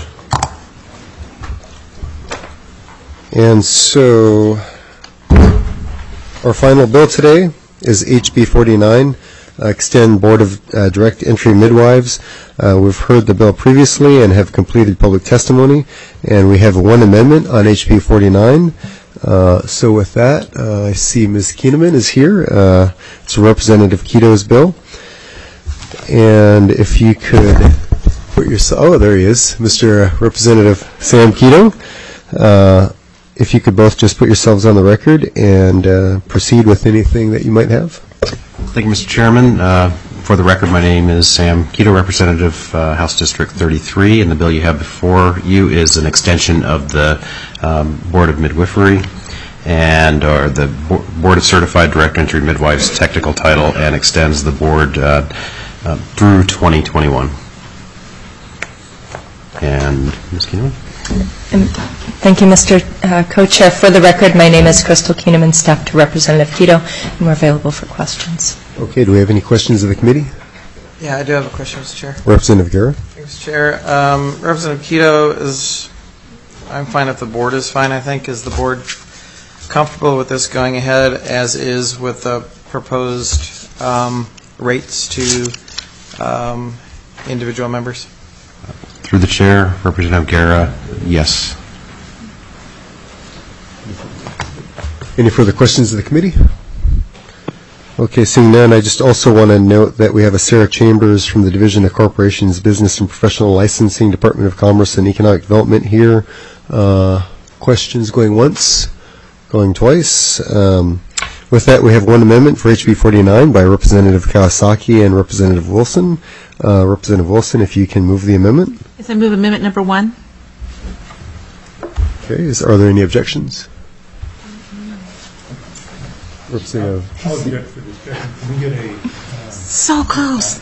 And so our final bill today is H B forty-nine, uh, extend Board of uh, Direct Entry Midwives. Uh, we've heard the bill previously and have completed public testimony, and we have one amendment on H B forty-nine. Uh, so with that, uh, I see Miz Keeneman is here. Uh, it's Representative Keto's bill. And if you could put yourself, oh, there he is, Mister Representative Sam Keto. Uh, if you could both just put yourselves on the record and uh, proceed with anything that you might have. Thank you, Mister Chairman. Uh, for the record, my name is Sam Keto, Representative, uh, House District thirty-three, and the bill you have before you is an extension of the um, Board of Midwifery and or the Bo- Board of Certified Direct Entry Midwives technical title, and extends the board uh, uh, through twenty twenty-one. And Miz Keeneman? And thank you, Mister Uh, Co-Chair. For the record, my name is Crystal Keeneman, staff to Representative Keto, and we're available for questions. Okay, do we have any questions of the committee? Yeah, I do have a question, Mister Chair. Representative Guerra? Mister Chair, um, Representative Keto is, I'm fine if the board is fine, I think. Is the board comfortable with this going ahead as is with the proposed um, rates to um, individual members? Through the chair, Representative Guerra, yes. Any further questions of the committee? Okay, seeing none, I just also want to note that we have a Sarah Chambers from the Division of Corporations, Business and Professional Licensing, Department of Commerce and Economic Development here. Uh, questions going once, going twice. Um, with that, we have one amendment for H B forty-nine by Representative Kawasaki and Representative Wilson. Uh, Representative Wilson, if you can move the amendment. Yes, I move amendment number one. Okay, is, are there any objections? Representative. I'll object for this. Can we get a... Uh, so close.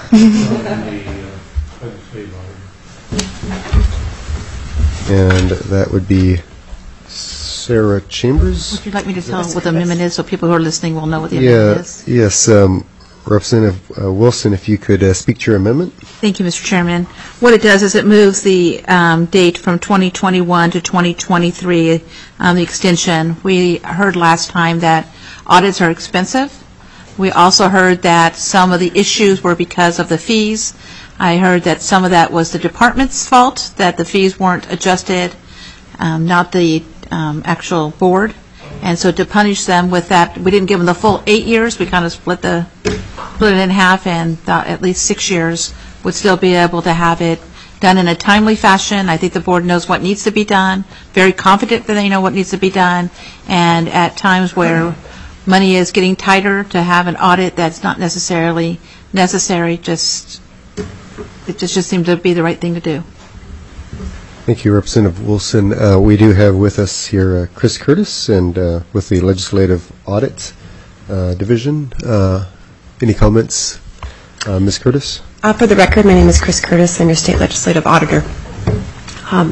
And that would be Sarah Chambers. Would you like me to tell what the amendment is so people who are listening will know what the yeah, amendment is? Yes. Um, Representative uh, Wilson, if you could uh, speak to your amendment. Thank you, Mister Chairman. What it does is it moves the um, date from twenty twenty-one to twenty twenty-three, um, the extension. We heard last time that audits are expensive. We also heard that some of the issues were because of the fees. I heard that some of that was the department's fault, that the fees weren't adjusted, um, not the um, actual board. And so to punish them with that, we didn't give them the full eight years. We kind of split the split it in half, and thought at least six years would still be able to have it done in a timely fashion. I think the board knows what needs to be done, very confident that they know what needs to be done, and at times where money is getting tighter, to have an audit that's not necessarily necessary, just it just, just seemed to be the right thing to do. Thank you, Representative Wilson. Uh, we do have with us here uh, Chris Curtis, and uh, with the Legislative Audit uh, Division. Uh, any comments, uh, Miz Curtis? Uh, for the record, my name is Chris Curtis. I'm your state legislative auditor. Um,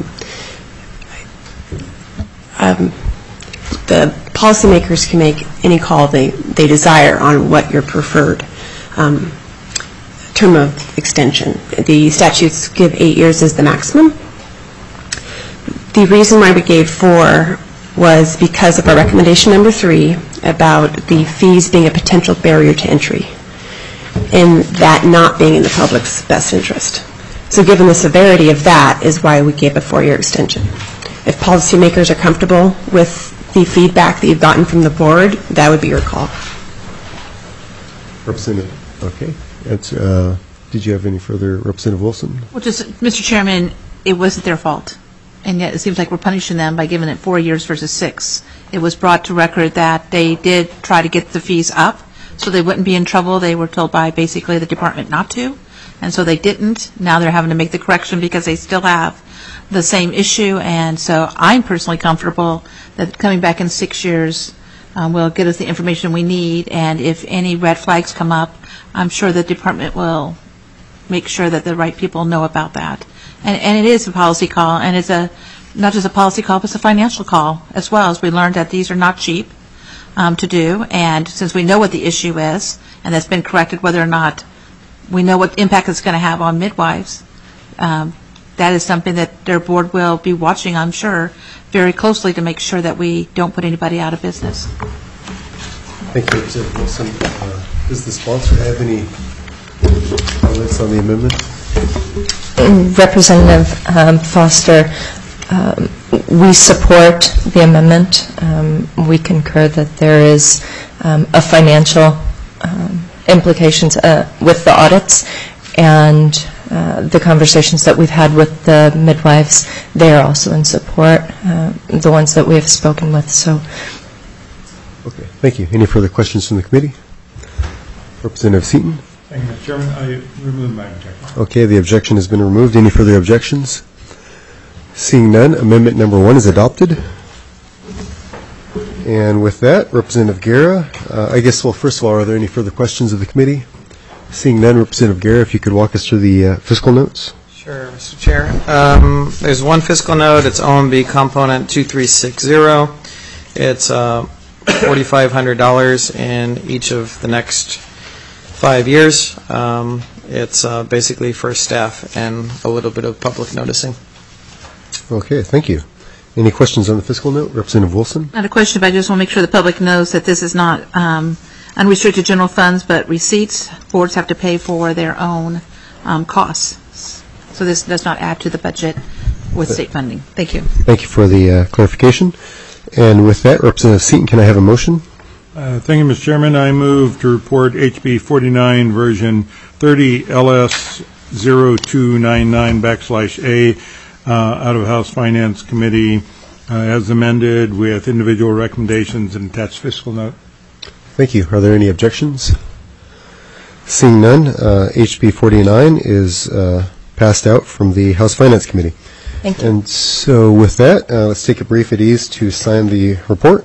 um, the policymakers can make any call they, they desire on what your preferred um, term of extension. The statutes give eight years as the maximum. The reason why we gave four was because of our recommendation number three about the fees being a potential barrier to entry, and that not being in the public's best interest. So given the severity of that is why we gave a four-year extension. If policymakers are comfortable with the feedback that you've gotten from the board, that would be your call. Representative, okay. That's, uh, did you have any further, Representative Wilson? Well, just, Mister Chairman, it wasn't their fault. And yet it seems like we're punishing them by giving it four years versus six. It was brought to record that they did try to get the fees up so they wouldn't be in trouble. They were told by basically the department not to. and so they didn't. Now they're having to make the correction because they still have the same issue, and so I'm personally comfortable that coming back in six years um, will get us the information we need, and if any red flags come up, I'm sure the department will make sure that the right people know about that. And, and it is a policy call, and it's a not just a policy call, but it's a financial call as well, as we learned that these are not cheap um, to do, and since we know what the issue is, and that's been corrected, whether or not we know what impact it's going to have on midwives, um, that is something that their board will be watching, I'm sure, very closely to make sure that we don't put anybody out of business. Thank you, Representative Wilson. Uh, does the sponsor have any comments on the amendment? Representative um, Foster, um, we support the amendment. Um, we concur that there is um, a financial um, implications uh, with the audits, and uh, the conversations that we've had with the midwives, they are also in support, uh, the ones that we have spoken with. So, okay, thank you. Any further questions from the committee? Representative Seaton. Thank you, Mister Chairman. I remove my objection. Okay, the objection has been removed. Any further objections? Seeing none, amendment number one is adopted. And with that, Representative Guerra, uh, I guess, well, first of all, are there any further questions of the committee? Seeing none, Representative Guerra, if you could walk us through the uh, fiscal notes. Sure, Mister Chair. Um, there's one fiscal note. It's O M B component two three six zero. It's uh, four thousand five hundred dollars in each of the next five years. Um, it's uh, basically for staff and a little bit of public noticing. Okay, thank you. Any questions on the fiscal note? Representative Wilson? Not a question, but I just want to make sure the public knows that this is not um, unrestricted general funds, but receipts. Boards have to pay for their own um, costs. So this does not add to the budget with state funding. Thank you. Thank you for the uh, clarification. And with that, Representative Seaton, can I have a motion? Uh, thank you, Mister Chairman. I move to report H B forty-nine version thirty L S zero two nine nine backslash A uh, out of House Finance Committee uh, as amended with individual recommendations and attached fiscal note. Thank you. Are there any objections? Seeing none, uh, H B forty-nine is uh, passed out from the House Finance Committee. Thank you. And so with that, uh, let's take a brief at ease to sign the report.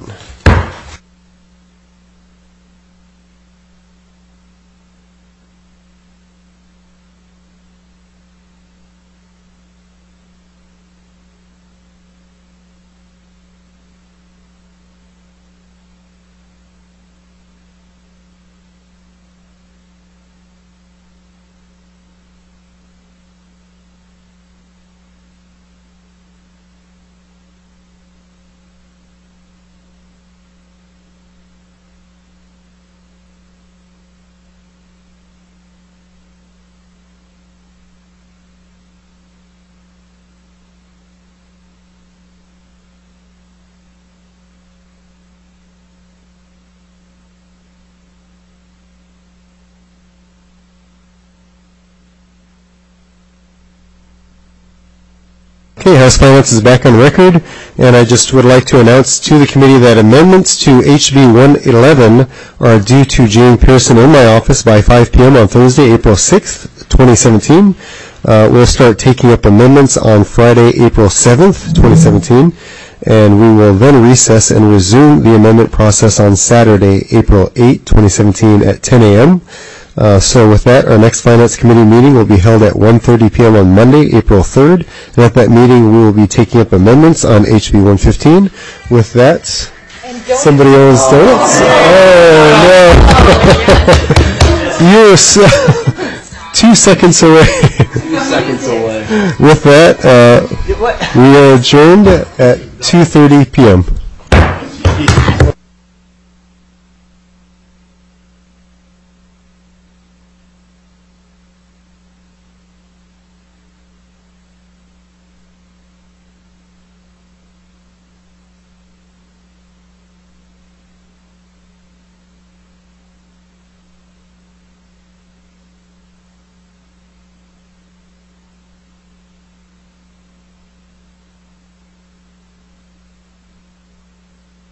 Okay, House Finance is back on record, and I just would like to announce to the committee that amendments to H B one eleven are due to Jane Pearson in my office by five p.m. on Thursday, April sixth, twenty seventeen. Uh, we'll start taking up amendments on Friday, April seventh, twenty seventeen, and we will then recess and resume the amendment process on Saturday, April eighth, twenty seventeen at ten a.m. Uh, so with that, our next Finance Committee meeting will be held at one thirty p.m. on Monday, April third. And at that meeting, we will be taking up amendments on H B one fifteen. With that, somebody owes donuts? Oh, no. You're so two seconds away. Two seconds away. With that, uh, we are adjourned at two thirty p.m.